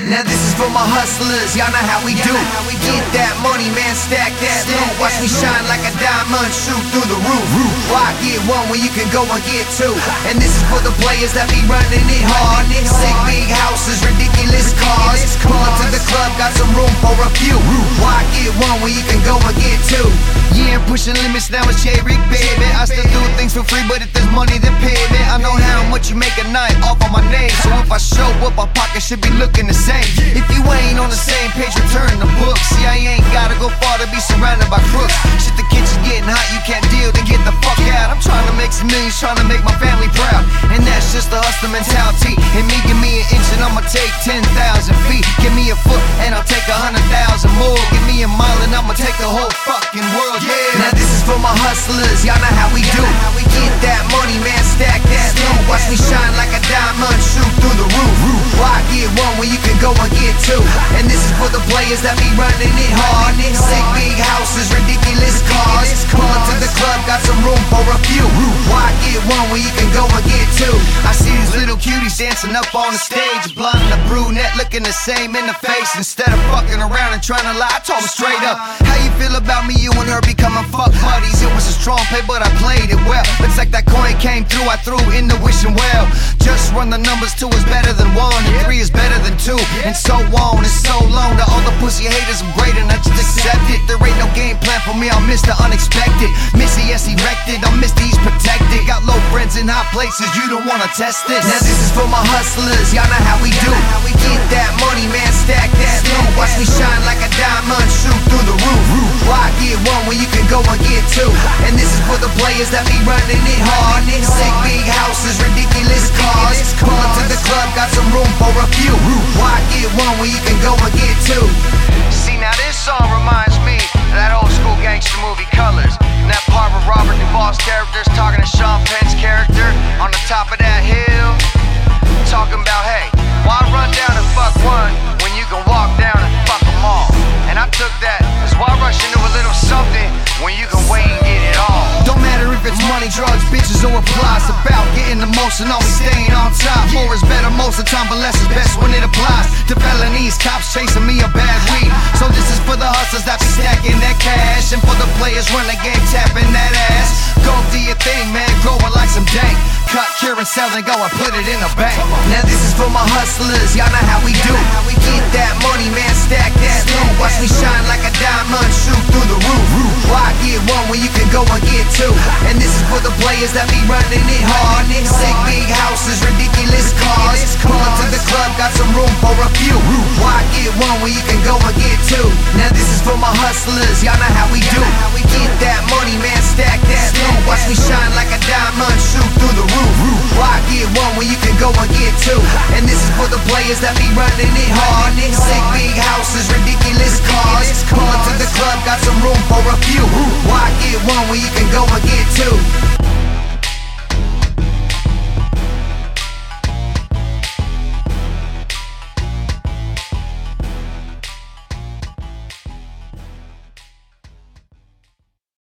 Now this is for my hustlers, y'all know how we do. Get that money, man, stack that loot. Watch me shine like a diamond, shoot through the roof. Why get one when you can go and get two? And this is for the players that be running it hard. Sick big houses, ridiculous cars. Pull up to the club, got some room for a few. Why get one when you can go and get two? Yeah, I'm pushing limits now, it's J-Rick, baby. I still do things for free, but if there's money, then pay me. I know how much you make a night off on my name. So if I show up, my pocket should be looking the same. If you ain't on the same page, return the book. See, I ain't gotta go far to be surrounded by crooks. Shit, the kitchen's getting hot, you can't deal, then get the fuck out. I'm trying to make some millions, trying to make my family proud. And that's just the hustler mentality. And me, give me an inch and I'ma take 10,000 feet. Give me a foot and I'll take 100,000 more. Give me a mile and I'ma take the whole fucking world, yeah. Now this is for my hustlers, y'all know how we do. Get that money, man, stack that loot. Watch me shine like a diamond, shoot through the roof. Why get one when you can go and get two? And this is for the players that be running it hard. Sick big houses, ridiculous cars. Pull up to the club, got some room for a few. Why get one when you can go and get two? I see these little cuties dancing up on the stage. Blonde and a brunette looking the same in the face. Instead of fucking around and trying to lie, I told them straight up, how you feel about me, you and her becoming fuck buddies? It was a strong play, but I played it well. Looks like that coin came through, I threw in the wishing well. Just run the numbers, 2 is better than 1, and 3 is better than 2, and so on and so long. To all the pussy haters, I'm great and I just accept it. There ain't no game plan for me, I'll miss the unexpected. Missy S erected, I'll miss these protected. Got low friends in high places, you don't wanna test this. Now this is for my hustlers, y'all know how we do. Get that money, man, stack that loot. Watch me shine like a diamond, shoot through the roof. Why get one when you can go and get two? And this is for the players that be running it hard. Sick big houses, ridiculous cars. Pull up to the club, got some room for a few. Why get one when you can go and get two? See, now this song reminds me of that old school gangster movie Colors. And that part with Robert Duvall's character's talking to Sean Penn's character on the top of that hill, talking about, hey, why run down and fuck one when you can walk down and fuck them all? And I took that as why rush into a little something when you can wait and get it all? Don't matter if it's money, drugs, bitches, or applause. It's about getting the most and always staying on top. More is better most of the time, but less is best when it applies. To felonies, cops chasing me a bad weed. So this is for the hustlers that be stacking that cash, and for the players run the game tapping that ass. Go do your thing, man, grow it like some dank. Cut, cure, and sell, and go and put it in the bank. Now this is for my hustlers, y'all know how we do. Get that money, man, stack that loot. Watch me shine like a diamond, shoot through the roof. Why get one when you can go and get two? And this is for the players that be running it hard. Sick big houses, ridiculous cars. Pull up to the club, got some room for a few. Why get one when you can go and get two? Now this is for my hustlers, y'all know how we do. Get that money, man, stack that loot. Watch me shine like a diamond, shoot through the roof. Why get one when you can go and get two? And this is for the players that be running it hard. Sick big houses, ridiculous cars. Pull up to the club, got some room for a few. Why get one when you can go and get two?